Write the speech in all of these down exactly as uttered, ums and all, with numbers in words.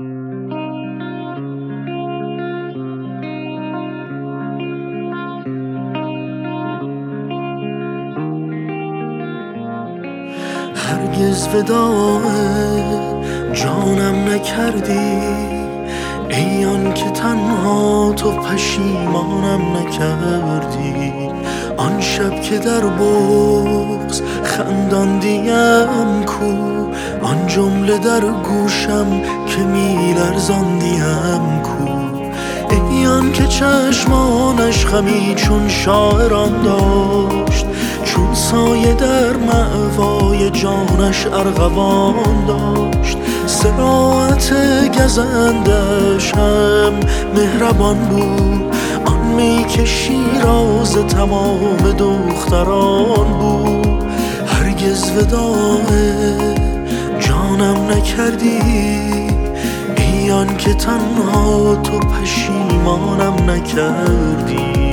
هرگز وداع جانم نکردی، ای آن که تنها تو پشیمانم نکردی. آن شب که در بغض خنداندیم کو، آن جمله در گوشم که میلرزاندیم کو. ای آن که چشمانش خمی چون شاعران داشت، چون سایه در مأوای جانش ارغوان داشت. صراحت گزندش هم مهربان بود، آن می که شیراز تمام دختران بود. هرگز وداع جانم نکردی، ای آن که تنها تو پشیمانم نکردی.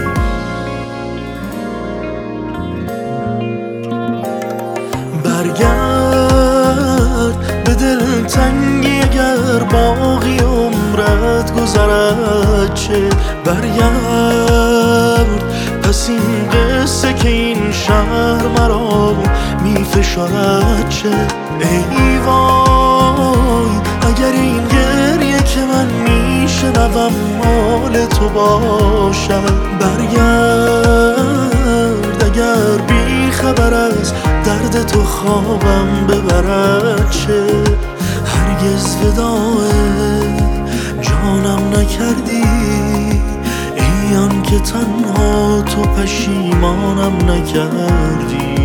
برگرد به دلتنگی اگر باقی عمرت گذرد چه، برگرد پس این قصه که این شهر مرا می فشارد چه. ای وای اگر این گریه که من می شنوم مال تو باشد. برگرد اگر بی خبر از درد تو خوابم ببرد چه. هرگز وداع جانم نکردی، ای آن که تنها تو پشیمانم نکردی.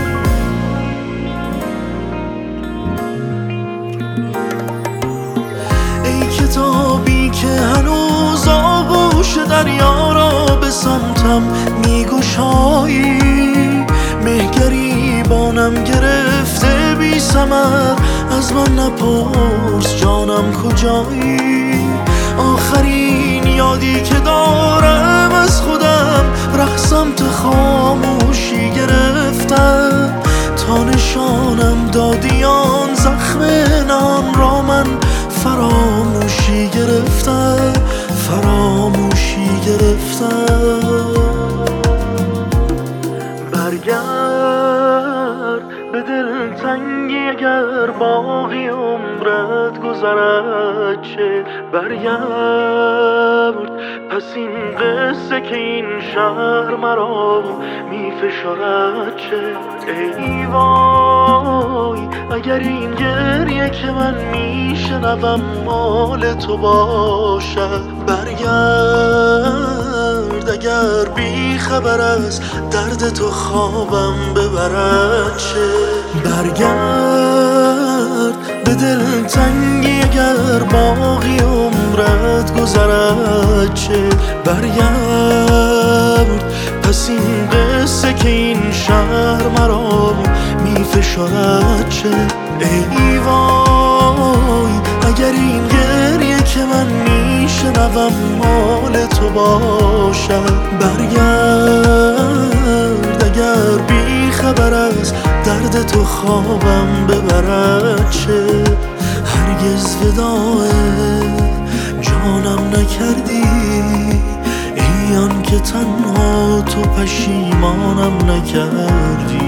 ای کتابی که هنوز آغوش دریا را به سمتم میگشایی، مهگریبانم گرفته بی ثمر، از من نپرس جانم کجایی. آخرین یادی که دارم از خودم ره سمت خاموشی گرفتم، تا نشانم دادی آن زخم نان را من فراموشی گرفتم، فراموشی گرفتم. برگرد به دلتنگی اگر باقی عمرت گذرد چه، برگرد پس این قصه که این شهر مرا می فشارد چه. ای وای اگر این گریه که من می شنوم مال تو باشد. برگرد اگر بی خبر از درد تو خوابم ببرد چه. برگرد به دلتنگی اگر باقی عمرت گذرد چه، برگرد پس این قصه که این شهر مرا می فشارد چه. ای وای اگر این گریه که من می شنوم مال تو باشد. برگرد اگر بی خبر از درد تو خوابم ببرد چه. هرگز وداع جانم نکردی، ای آن که تنها تو پشیمانم نکردی.